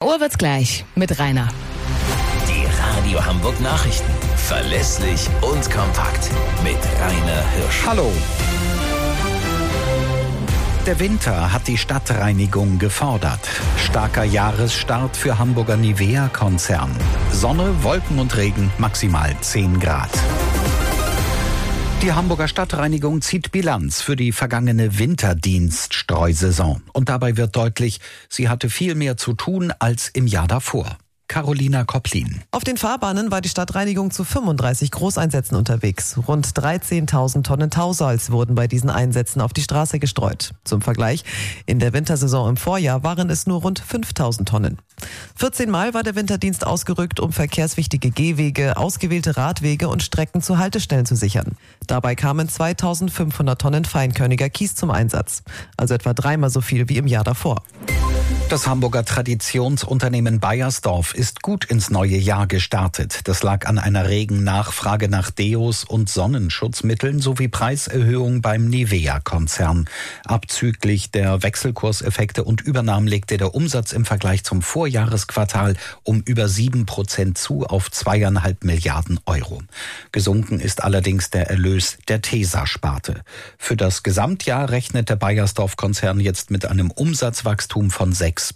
Uhr wird's gleich mit Rainer. Die Radio Hamburg Nachrichten. Verlässlich und kompakt. Mit Rainer Hirsch. Hallo. Der Winter hat die Stadtreinigung gefordert. Starker Jahresstart für Hamburger Nivea-Konzern. Sonne, Wolken und Regen, maximal 10 Grad. Die Hamburger Stadtreinigung zieht Bilanz für die vergangene Winterdienststreusaison. Und dabei wird deutlich, sie hatte viel mehr zu tun als im Jahr davor. Carolina Kopplin. Auf den Fahrbahnen war die Stadtreinigung zu 35 Großeinsätzen unterwegs. Rund 13.000 Tonnen Tausalz wurden bei diesen Einsätzen auf die Straße gestreut. Zum Vergleich, in der Wintersaison im Vorjahr waren es nur rund 5.000 Tonnen. 14 Mal war der Winterdienst ausgerückt, um verkehrswichtige Gehwege, ausgewählte Radwege und Strecken zu Haltestellen zu sichern. Dabei kamen 2.500 Tonnen feinkörniger Kies zum Einsatz. Also etwa dreimal so viel wie im Jahr davor. Das Hamburger Traditionsunternehmen Beiersdorf ist gut ins neue Jahr gestartet. Das lag an einer regen Nachfrage nach Deos und Sonnenschutzmitteln sowie Preiserhöhungen beim Nivea-Konzern. Abzüglich der Wechselkurseffekte und Übernahmen legte der Umsatz im Vergleich zum Vorjahresquartal um über 7% zu auf 2,5 Milliarden Euro. Gesunken ist allerdings der Erlös der Tesa-Sparte. Für das Gesamtjahr rechnet der Beiersdorf-Konzern jetzt mit einem Umsatzwachstum von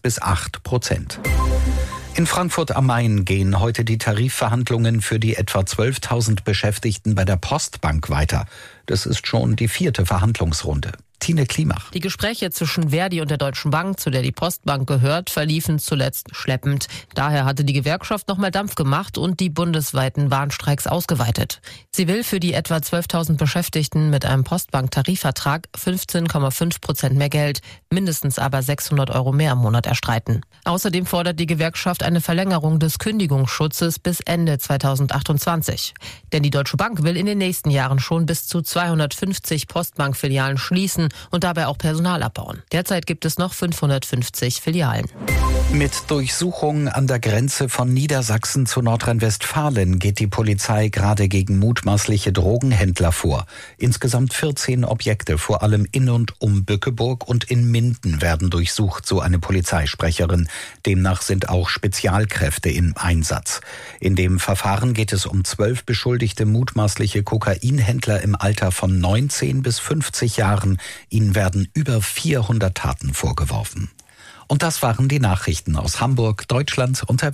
6-8%. In Frankfurt am Main gehen heute die Tarifverhandlungen für die etwa 12.000 Beschäftigten bei der Postbank weiter. Das ist schon die 4. Verhandlungsrunde. Tine Klimach. Die Gespräche zwischen Verdi und der Deutschen Bank, zu der die Postbank gehört, verliefen zuletzt schleppend. Daher hatte die Gewerkschaft nochmal Dampf gemacht und die bundesweiten Warnstreiks ausgeweitet. Sie will für die etwa 12.000 Beschäftigten mit einem Postbank-Tarifvertrag 15,5% mehr Geld, mindestens aber 600 Euro mehr im Monat erstreiten. Außerdem fordert die Gewerkschaft eine Verlängerung des Kündigungsschutzes bis Ende 2028. Denn die Deutsche Bank will in den nächsten Jahren schon bis zu 250 Postbank-Filialen schließen und dabei auch Personal abbauen. Derzeit gibt es noch 550 Filialen. Mit Durchsuchungen an der Grenze von Niedersachsen zu Nordrhein-Westfalen geht die Polizei gerade gegen mutmaßliche Drogenhändler vor. Insgesamt 14 Objekte, vor allem in und um Bückeburg und in Minden, werden durchsucht, so eine Polizeisprecherin. Demnach sind auch Spezialkräfte im Einsatz. In dem Verfahren geht es um 12 beschuldigte mutmaßliche Kokainhändler im Alter von 19 bis 50 Jahren. Ihnen werden über 400 Taten vorgeworfen. Und das waren die Nachrichten aus Hamburg, Deutschland und der Welt.